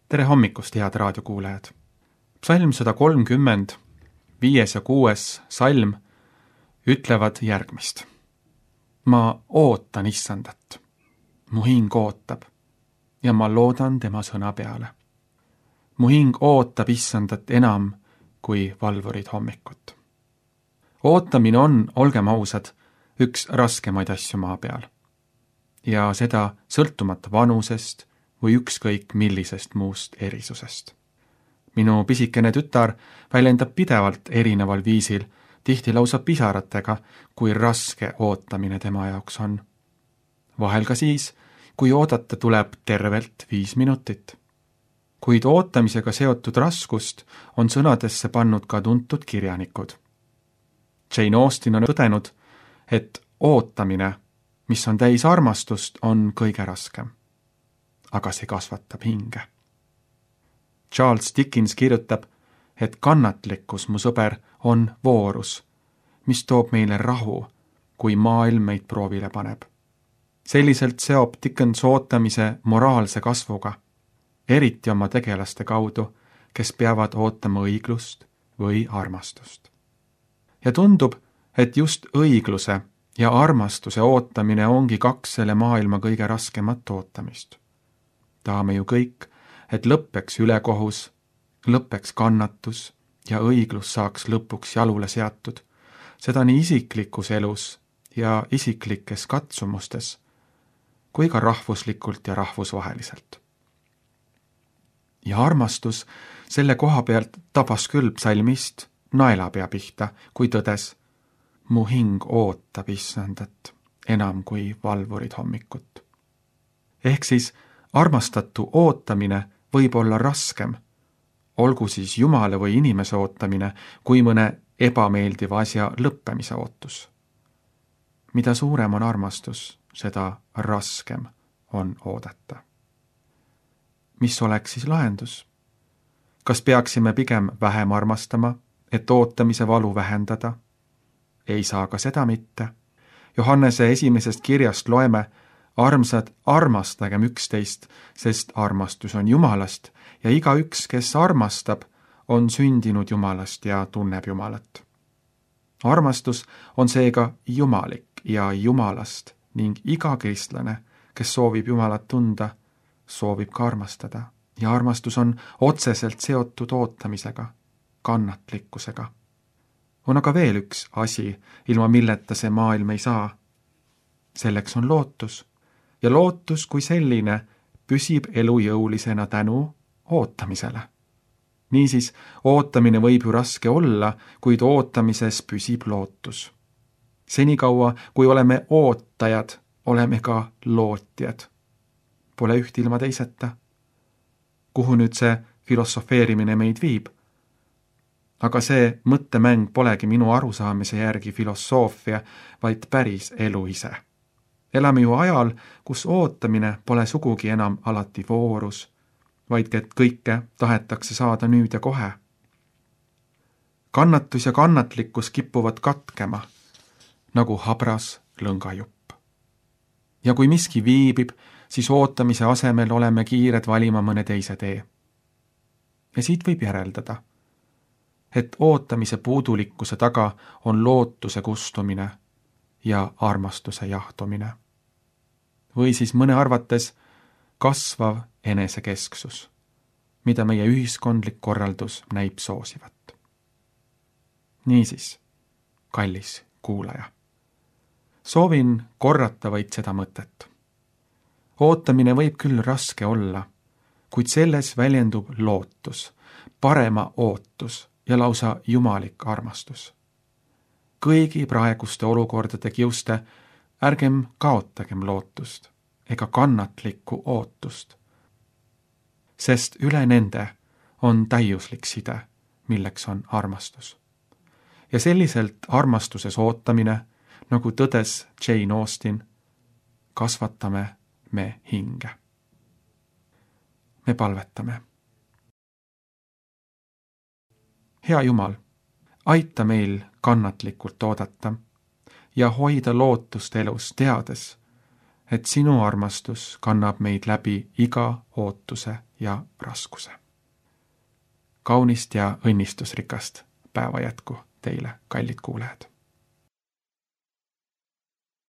Tere hommikust, head raadiokuulajad! Psalm 130, 5. ja 6. salm ütlevad järgmist. Ma ootan Issandat, mu hing ootab ja ma loodan tema sõna peale. Mu hing ootab Issandat enam kui valvurid hommikut. Ootamine on, olgem ausad, üks raskemaid asju maa peal. Ja seda sõltumata vanusest või ükskõik millisest muust erisusest. Minu pisikene tütar väljendab pidevalt erineval viisil, tihti lausa pisaratega, kui raske ootamine tema jaoks on. Vahel ka siis, kui oodata tuleb tervelt 5 minutit. Kuid ootamisega seotud raskust on sõnadesse pannud ka tuntud kirjanikud. Jane Austen on tõdenud, et ootamine, mis on täis armastust, on kõige raskem. Aga see kasvatab hinge. Charles Dickens kirjutab, et kannatlikkus, mu sõber, on voorus, mis toob meile rahu, kui maailm meid proovile paneb. Selliselt seob Dickens ootamise moraalse kasvuga, eriti oma tegelaste kaudu, kes peavad ootama õiglust või armastust. Ja tundub, et just õigluse ja armastuse ootamine ongi 2 selle maailma kõige raskemat ootamist. Tahame ju kõik, et lõppeks ülekohus, lõppeks kannatus ja õiglus saaks lõpuks jalule seatud, seda nii isiklikus elus ja isiklikes katsumustes, kui ka rahvuslikult ja rahvusvaheliselt. Ja armastus selle koha pealt tabas küll psalmist naelapea pihta, kui tõdes, mu hing ootab Issandat enam kui valvurid hommikut. Ehk siis armastatu ootamine võib olla raskem, olgu siis Jumala või inimese ootamine, kui mõne ebameeldiva asja lõppemise ootus. Mida suurem on armastus, seda raskem on oodata. Mis oleks siis lahendus? Kas peaksime pigem vähem armastama, et ootamise valu vähendada? Ei saa ka seda mitte. Johannese 1. kirjast loeme, armsad, armastagem üksteist, sest armastus on Jumalast ja igaüks, kes armastab, on sündinud Jumalast ja tunneb Jumalat. Armastus on seega jumalik ja Jumalast ning iga kristlane, kes soovib Jumalat tunda, soovib ka armastada. Ja armastus on otseselt seotud ootamisega, kannatlikkusega. On aga veel üks asi, ilma milleta see maailm ei saa. Selleks on lootus. Ja lootus kui selline püsib elujõulisena tänu ootamisele. Niisiis, ootamine võib ju raske olla, kuid ootamises püsib lootus. Senikaua, kui oleme ootajad, oleme ka lootjad. Pole üht ilma teiseta. Kuhu nüüd see filosofeerimine meid viib? Aga see mõttemäng polegi minu arusaamise järgi filosoofia, vaid päris elu ise. Elame ju ajal, kus ootamine pole sugugi enam alati voorus, vaid et kõike tahetakse saada nüüd ja kohe. Kannatus ja kannatlikkus kipuvad katkema, nagu habras lõngajupp. Ja kui miski viibib, siis ootamise asemel oleme kiired valima mõne teise tee. Ja siit võib järeldada, et ootamise puudulikkuse taga on lootuse kustumine ja armastuse jahtumine. Või siis mõne arvates kasvav enesekesksus, mida meie ühiskondlik korraldus näib soosivat. Niisiis, kallis kuulaja, soovin korrata vaid seda mõtet. Ootamine võib küll raske olla, kuid selles väljendub lootus, parema ootus ja lausa jumalik armastus. Kõigi praeguste olukordade kiuste ärgem kaotagem lootust ega kannatlikku ootust, sest üle nende on täiuslik side, milleks on armastus. Ja selliselt armastuses ootamine, nagu tõdes Jane Austen, kasvatame me hinge. Me palvetame. Hea Jumal, aita meil kannatlikult oodata ja hoida lootust elus, teades, et sinu armastus kannab meid läbi iga ootuse ja raskuse. Kaunist ja õnnistusrikast päeva jätku teile, kallid kuulajad!